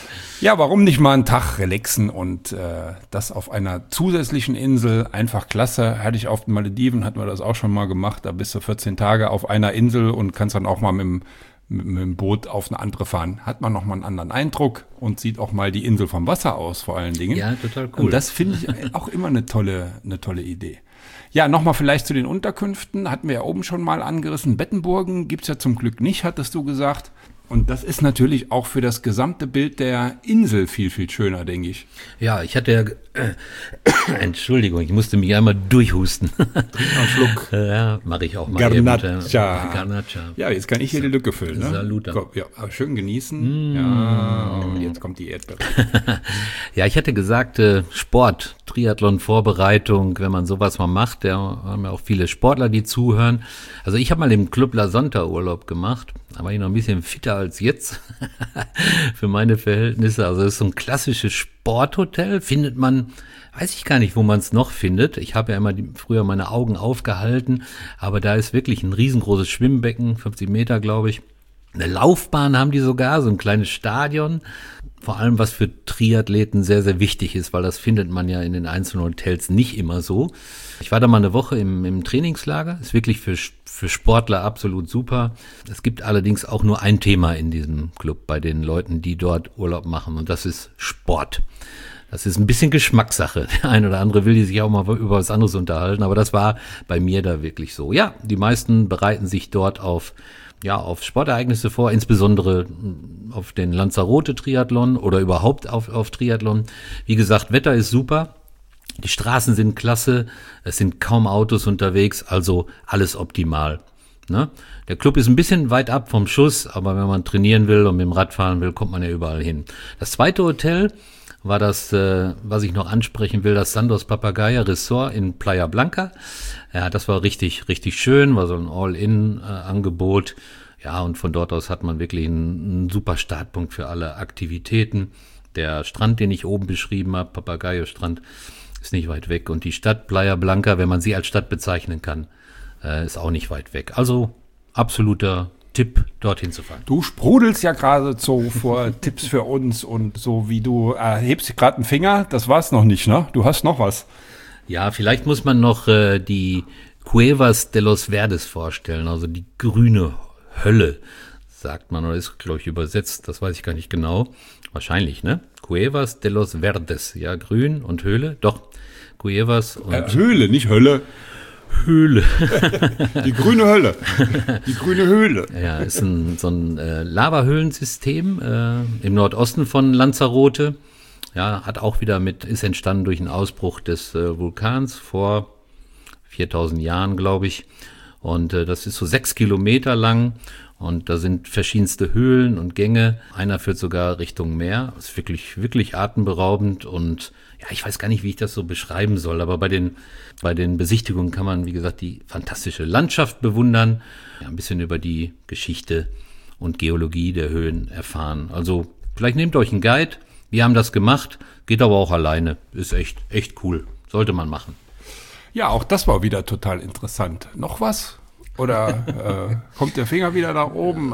Ja, warum nicht mal einen Tag relaxen und äh, das auf einer zusätzlichen Insel, einfach klasse. Hatte ich auf den Malediven, hatten wir das auch schon mal gemacht, da bist du vierzehn Tage auf einer Insel und kannst dann auch mal mit dem mit, mit dem Boot auf eine andere fahren, hat man nochmal einen anderen Eindruck und sieht auch mal die Insel vom Wasser aus, vor allen Dingen. Ja, total cool. Und das finde ich auch immer eine tolle, eine tolle Idee. Ja, nochmal vielleicht zu den Unterkünften, hatten wir ja oben schon mal angerissen. Bettenburgen gibt's ja zum Glück nicht, hattest du gesagt. Und das ist natürlich auch für das gesamte Bild der Insel viel, viel schöner, denke ich. Ja, ich hatte ja, äh, Entschuldigung, ich musste mich einmal durchhusten. Einen Schluck. Ja, mache ich auch mal. Garnacha. Eben, äh, Garnacha. Ja, jetzt kann ich hier die Lücke füllen. Ne? Saluta. Komm, ja, schön genießen. Mm. Ja, und jetzt kommt die Erdbeere. Ja, ich hatte gesagt, äh, Sport, Triathlon-Vorbereitung, wenn man sowas mal macht, da haben ja auch viele Sportler, die zuhören. Also ich habe mal im Club La Sonta Urlaub gemacht, da war ich noch ein bisschen fitter als jetzt, für meine Verhältnisse. Also das ist so ein klassisches Sporthotel, findet man, weiß ich gar nicht, wo man es noch findet. Ich habe ja immer die, früher meine Augen aufgehalten, aber da ist wirklich ein riesengroßes Schwimmbecken, fünfzig Meter, glaube ich. Eine Laufbahn haben die sogar, so ein kleines Stadion. Vor allem, was für Triathleten sehr, sehr wichtig ist, weil das findet man ja in den einzelnen Hotels nicht immer so. Ich war da mal eine Woche im, im Trainingslager, ist wirklich für, für Sportler absolut super. Es gibt allerdings auch nur ein Thema in diesem Club bei den Leuten, die dort Urlaub machen, und das ist Sport. Das ist ein bisschen Geschmackssache. Der eine oder andere will die sich auch mal über was anderes unterhalten, aber das war bei mir da wirklich so. Ja, die meisten bereiten sich dort auf ja, auf Sportereignisse vor, insbesondere auf den Lanzarote-Triathlon oder überhaupt auf, auf Triathlon. Wie gesagt, Wetter ist super, die Straßen sind klasse, es sind kaum Autos unterwegs, also alles optimal. Ne? Der Club ist ein bisschen weit ab vom Schuss, aber wenn man trainieren will und mit dem Rad fahren will, kommt man ja überall hin. Das zweite Hotel war das, äh, was ich noch ansprechen will, das Sandos Papagaia Resort in Playa Blanca. Ja, das war richtig, richtig schön, war so ein All-In-Angebot. Ja, und von dort aus hat man wirklich einen, einen super Startpunkt für alle Aktivitäten. Der Strand, den ich oben beschrieben habe, Papagayo-Strand, ist nicht weit weg. Und die Stadt Playa Blanca, wenn man sie als Stadt bezeichnen kann, äh, ist auch nicht weit weg. Also absoluter Tipp, dorthin zu fahren. Du sprudelst ja geradezu vor Tipps für uns und so wie du äh, hebst gerade einen Finger, das war's noch nicht, ne? Du hast noch was. Ja, vielleicht muss man noch äh, die Cuevas de los Verdes vorstellen, also die grüne Hölle, sagt man, oder ist, glaube ich, übersetzt, das weiß ich gar nicht genau. Wahrscheinlich, ne? Cuevas de los Verdes, ja, grün und Höhle, doch, Cuevas und... Äh, Höhle, nicht Hölle. Höhle. Die grüne Hölle. Die grüne Höhle. Ja, ist ein, so ein äh, Lavahöhlensystem äh, im Nordosten von Lanzarote. Ja, hat auch wieder mit, ist entstanden durch einen Ausbruch des äh, Vulkans vor viertausend Jahren, glaube ich. Und äh, das ist so sechs Kilometer lang. Und da sind verschiedenste Höhlen und Gänge. Einer führt sogar Richtung Meer. Das ist wirklich, wirklich atemberaubend. Und ja, ich weiß gar nicht, wie ich das so beschreiben soll. Aber bei den, bei den Besichtigungen kann man, wie gesagt, die fantastische Landschaft bewundern. Ja, ein bisschen über die Geschichte und Geologie der Höhen erfahren. Also vielleicht nehmt euch einen Guide. Wir haben das gemacht. Geht aber auch alleine. Ist echt, echt cool. Sollte man machen. Ja, auch das war wieder total interessant. Noch was? Oder äh, kommt der Finger wieder nach oben?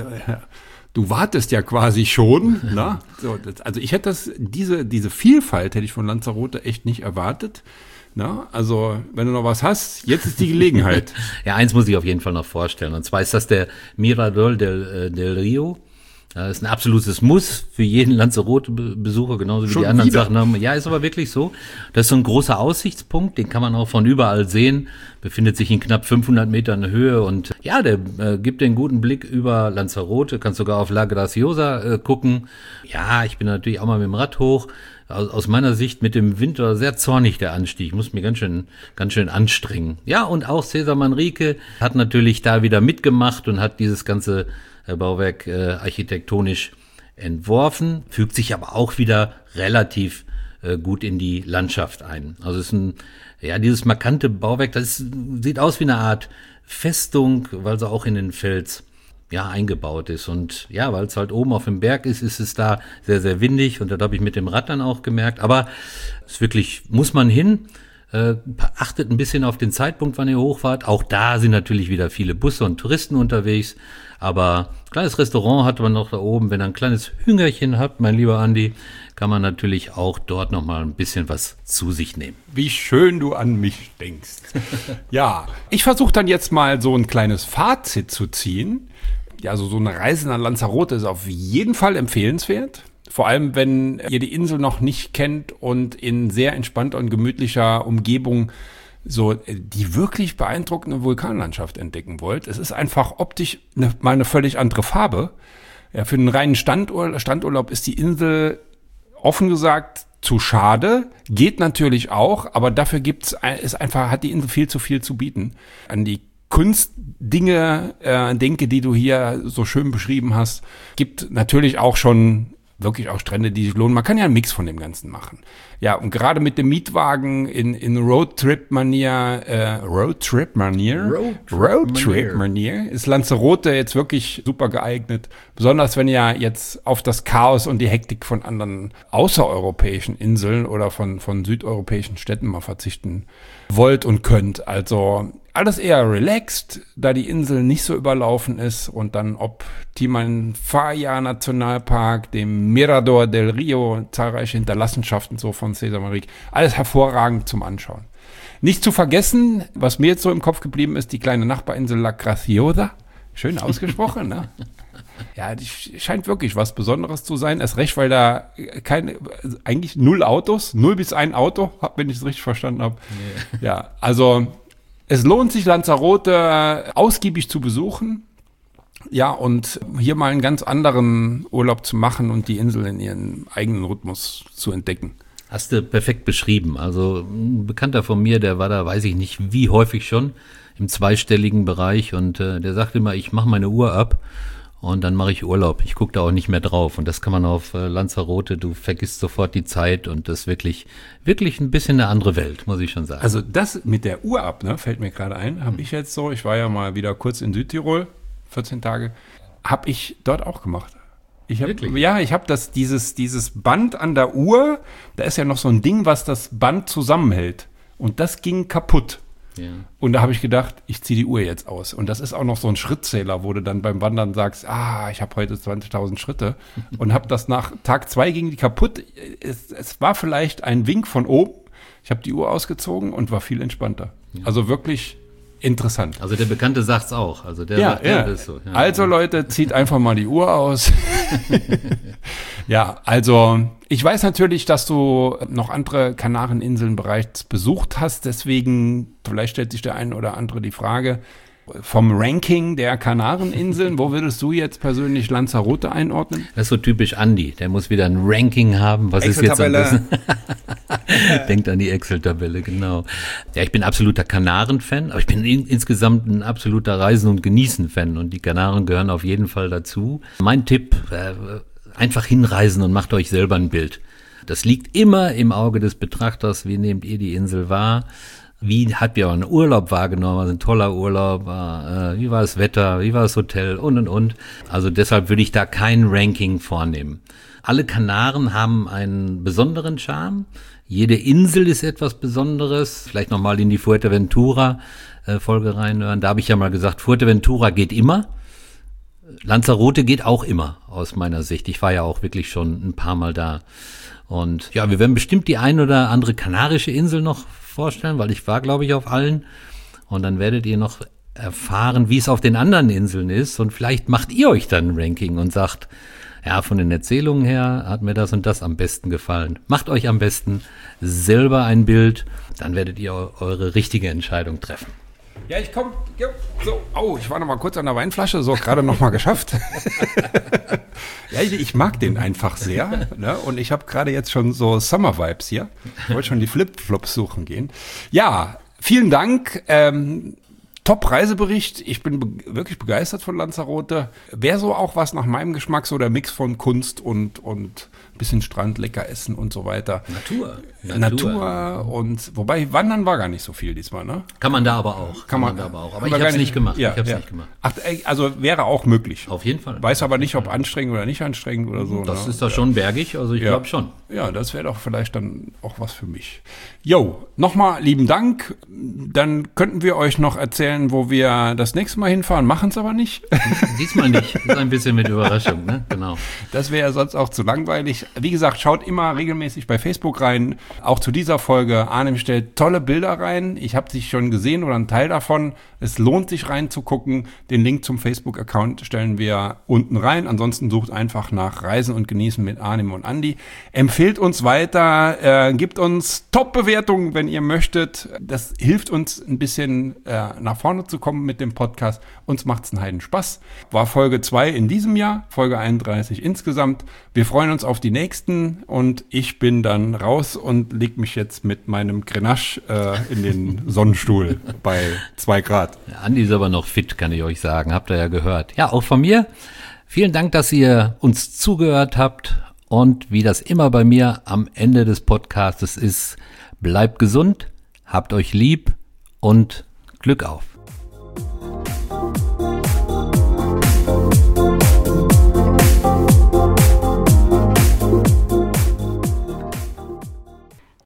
Du wartest ja quasi schon. Ne? So, das, also ich hätte das, diese, diese Vielfalt hätte ich von Lanzarote echt nicht erwartet. Na, also wenn du noch was hast, jetzt ist die Gelegenheit. Ja, eins muss ich auf jeden Fall noch vorstellen. Und zwar ist das der Mirador del, del Rio. Das ist ein absolutes Muss für jeden Lanzarote-Besucher, genauso wie Schon die anderen wieder? Sachen haben. Ja, ist aber wirklich so. Das ist so ein großer Aussichtspunkt, den kann man auch von überall sehen. Befindet sich in knapp fünfhundert Metern Höhe und ja, der äh, gibt den guten Blick über Lanzarote. Kannst sogar auf La Graciosa äh, gucken. Ja, ich bin natürlich auch mal mit dem Rad hoch. Aus, aus meiner Sicht mit dem Winter sehr zornig der Anstieg. Ich muss mir ganz schön, ganz schön anstrengen. Ja, und auch Cesar Manrique hat natürlich da wieder mitgemacht und hat dieses ganze Bauwerk äh, architektonisch entworfen, fügt sich aber auch wieder relativ äh, gut in die Landschaft ein. Also es ist ein, ja, dieses markante Bauwerk, das ist, sieht aus wie eine Art Festung, weil sie auch in den Fels ja eingebaut ist. Und ja, weil es halt oben auf dem Berg ist, ist es da sehr, sehr windig und das habe ich mit dem Rad dann auch gemerkt. Aber es ist wirklich, muss man hin. Äh, achtet ein bisschen auf den Zeitpunkt, wann ihr hochfahrt. Auch da sind natürlich wieder viele Busse und Touristen unterwegs. Aber ein kleines Restaurant hat man noch da oben. Wenn ihr ein kleines Hüngerchen habt, mein lieber Andi, kann man natürlich auch dort noch mal ein bisschen was zu sich nehmen. Wie schön du an mich denkst. Ja, ich versuche dann jetzt mal so ein kleines Fazit zu ziehen. ja, also so eine Reise nach Lanzarote ist auf jeden Fall empfehlenswert. Vor allem, wenn ihr die Insel noch nicht kennt und in sehr entspannter und gemütlicher Umgebung so die wirklich beeindruckende Vulkanlandschaft entdecken wollt. Es ist einfach optisch eine, mal eine völlig andere Farbe. Ja, für einen reinen Standur- Standurlaub ist die Insel, offen gesagt, zu schade. Geht natürlich auch, aber dafür gibt's, ist einfach, hat die Insel viel zu viel zu bieten. An die Kunstdinge, äh, denke, die du hier so schön beschrieben hast, gibt natürlich auch schon wirklich auch Strände, die sich lohnen. Man kann ja einen Mix von dem Ganzen machen. Ja, und gerade mit dem Mietwagen in, in Roadtrip-Manier, äh, Roadtrip-Manier, Roadtrip-Manier ist Lanzarote jetzt wirklich super geeignet. Besonders wenn ihr jetzt auf das Chaos und die Hektik von anderen außereuropäischen Inseln oder von, von südeuropäischen Städten mal verzichten wollt und könnt. Also alles eher relaxed, da die Insel nicht so überlaufen ist und dann ob Timanfaya Nationalpark, dem Mirador del Rio, zahlreiche Hinterlassenschaften so von César Manrique, alles hervorragend zum Anschauen. Nicht zu vergessen, was mir jetzt so im Kopf geblieben ist, die kleine Nachbarinsel La Graciosa, schön ausgesprochen, ne? Ja, die scheint wirklich was Besonderes zu sein. Erst recht, weil da keine, eigentlich null Autos, null bis ein Auto, wenn ich es richtig verstanden habe. Nee. Ja, also es lohnt sich, Lanzarote ausgiebig zu besuchen. Ja, und hier mal einen ganz anderen Urlaub zu machen und die Insel in ihren eigenen Rhythmus zu entdecken. Hast du perfekt beschrieben. Also ein Bekannter von mir, der war da, weiß ich nicht wie häufig schon, im zweistelligen Bereich und äh, der sagte immer, ich mache meine Uhr ab und dann mache ich Urlaub. Ich gucke da auch nicht mehr drauf und das kann man auf äh, Lanzarote, du vergisst sofort die Zeit und das ist wirklich, wirklich ein bisschen eine andere Welt, muss ich schon sagen. Also das mit der Uhr ab, ne, fällt mir gerade ein, habe ich jetzt so, ich war ja mal wieder kurz in Südtirol, vierzehn Tage, habe ich dort auch gemacht. Ich hab, ja, ich habe das dieses dieses Band an der Uhr, da ist ja noch so ein Ding, was das Band zusammenhält und das ging kaputt. Ja. Und da habe ich gedacht, ich ziehe die Uhr jetzt aus. Und das ist auch noch so ein Schrittzähler, wo du dann beim Wandern sagst, ah, ich habe heute zwanzigtausend Schritte. Und habe das nach Tag zwei ging die kaputt. Es, es war vielleicht ein Wink von oben. Ich habe die Uhr ausgezogen und war viel entspannter. Ja. Also wirklich interessant. Also der Bekannte sagt's auch. Also der ja, sagt, ja. Das so. Ja. Also Leute, zieht einfach mal die Uhr aus. Ja, also ich weiß natürlich, dass du noch andere Kanareninseln bereits besucht hast. Deswegen, vielleicht stellt sich der ein oder andere die Frage, vom Ranking der Kanareninseln, wo würdest du jetzt persönlich Lanzarote einordnen? Das ist so typisch Andi. Der muss wieder ein Ranking haben. Was ist jetzt am besten? Denkt an die Excel-Tabelle, genau. Ja, ich bin absoluter Kanaren-Fan, aber ich bin in, insgesamt ein absoluter Reisen- und Genießen-Fan und die Kanaren gehören auf jeden Fall dazu. Mein Tipp, äh, einfach hinreisen und macht euch selber ein Bild. Das liegt immer im Auge des Betrachters. Wie nehmt ihr die Insel wahr? Wie habt ihr euren Urlaub wahrgenommen? Also ein toller Urlaub, war, äh, wie war das Wetter, wie war das Hotel und und und. Also deshalb würde ich da kein Ranking vornehmen. Alle Kanaren haben einen besonderen Charme. Jede Insel ist etwas Besonderes. Vielleicht nochmal in die Fuerteventura-Folge reinhören. Da habe ich ja mal gesagt, Fuerteventura geht immer. Lanzarote geht auch immer, aus meiner Sicht. Ich war ja auch wirklich schon ein paar Mal da. Und ja, wir werden bestimmt die ein oder andere kanarische Insel noch vorstellen, weil ich war, glaube ich, auf allen. Und dann werdet ihr noch erfahren, wie es auf den anderen Inseln ist. Und vielleicht macht ihr euch dann ein Ranking und sagt, ja, von den Erzählungen her hat mir das und das am besten gefallen. Macht euch am besten selber ein Bild, dann werdet ihr eure richtige Entscheidung treffen. Ja, ich komme. So, oh, ich war noch mal kurz an der Weinflasche, so gerade noch mal geschafft. Ja, ich, ich mag den einfach sehr, ne? Und ich habe gerade jetzt schon so Summer-Vibes hier. Ich wollte schon die Flip-Flops suchen gehen. Ja, vielen Dank. Ähm, Top-Reisebericht. Ich bin be- wirklich begeistert von Lanzarote. Wäre so auch was nach meinem Geschmack, so der Mix von Kunst und und bisschen Strand, lecker essen und so weiter. Natur. Natur. Natur und, wobei, Wandern war gar nicht so viel diesmal, ne? Kann man da aber auch. Kann, kann man, man da aber auch. Aber ich habe es nicht gemacht. Ja, ich habe es ja. nicht gemacht. Ach, also wäre auch möglich. Auf jeden Fall. Weiß aber nicht, ob anstrengend oder nicht anstrengend oder so. Das ne? ist doch schon bergig, also ich ja. glaube schon. Ja, das wäre doch vielleicht dann auch was für mich. Jo, nochmal lieben Dank. Dann könnten wir euch noch erzählen, wo wir das nächste Mal hinfahren, machen es aber nicht. Diesmal nicht. Das ist ein bisschen mit Überraschung, ne? Genau. Das wäre ja sonst auch zu langweilig. wie gesagt, schaut immer regelmäßig bei Facebook rein. Auch zu dieser Folge. Arnim stellt tolle Bilder rein. Ich habe sie schon gesehen oder einen Teil davon. Es lohnt sich reinzugucken. Den Link zum Facebook-Account stellen wir unten rein. Ansonsten sucht einfach nach Reisen und Genießen mit Arnim und Andi. Empfehlt uns weiter. Äh, gibt uns Top-Bewertungen, wenn ihr möchtet. Das hilft uns ein bisschen äh, nach vorne zu kommen mit dem Podcast. Uns macht's einen Heiden Spaß. War Folge zwei in diesem Jahr, Folge einunddreißig insgesamt. Wir freuen uns auf die nächsten und ich bin dann raus und leg mich jetzt mit meinem Grenache äh, in den Sonnenstuhl bei zwei Grad. Andi ist aber noch fit, kann ich euch sagen. Habt ihr ja gehört. Ja, auch von mir. Vielen Dank, dass ihr uns zugehört habt. Und wie das immer bei mir am Ende des Podcasts ist, bleibt gesund, habt euch lieb und Glück auf.